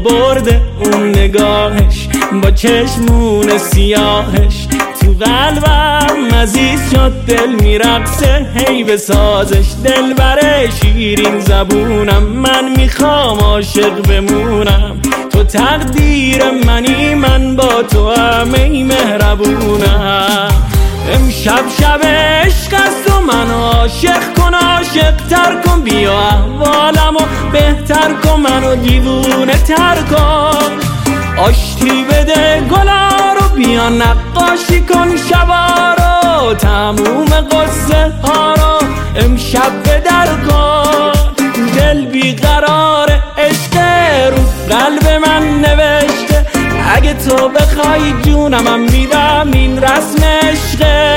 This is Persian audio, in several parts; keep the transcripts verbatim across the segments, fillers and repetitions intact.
برده اون نگاهش با چشمون سیاهش، تو قلبم عزیز شد دل میرقصه هی به سازش. دل بره شیرین زبونم، من میخوام عاشق بمونم، تو تقدیر منی من با تو هم ای مهربونم. امشب شب عشق است و من عاشق کن، عاشق تر کن، بیا احوالمو بهتر کن، منو دیوونه تر کن. آشتی بده گلا رو، بیا نقاشی کن شبا رو، تموم قصه ها رو امشب به در کن. دل بیقرار عشق رو قلب من نوشته، اگه تو بخوای جونم میدم، این رسم عشقه.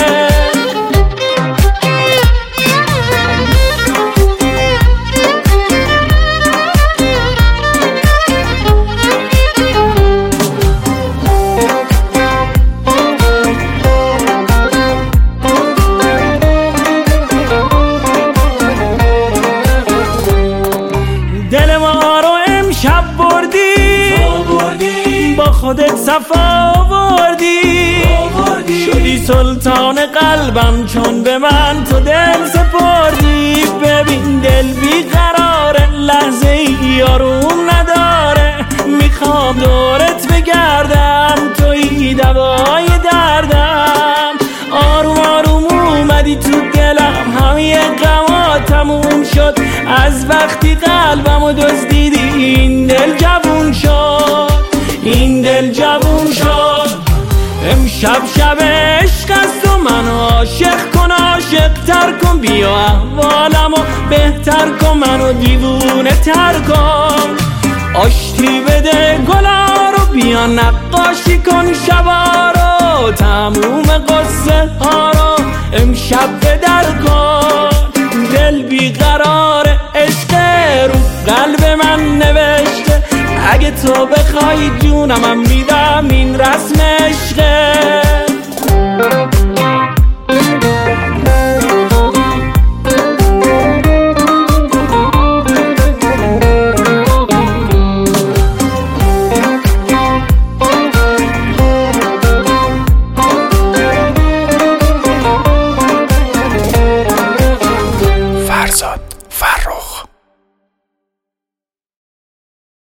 دل ما رو امشب بردی، با خودت صفا آوردی، شدی سلطان قلبم چون به من تو دل سپردی. ببین دل بیقراره، لحظه ای آروم نداره، میخوام دورت بگردم، تویی دوای دردم. آروم آروم اومدی تو دلم، همه غما تموم شد از وقتی قلبمو دزدیدی. این دل جوون شد، این دل جوون شد. امشب شب عشق است و من عاشق کن، عاشق تر کن، بیا احوالمو بهتر کن، منو دیوونه تر کن. آشتی بده گلا رو، بیا نقاشی کن شبا رو، تموم قصه ها رو امشب به در کن. دل بیقرار عشق رو قلب من نوشته، اگه تو بخوای جونم میدم، این رسم عشقه.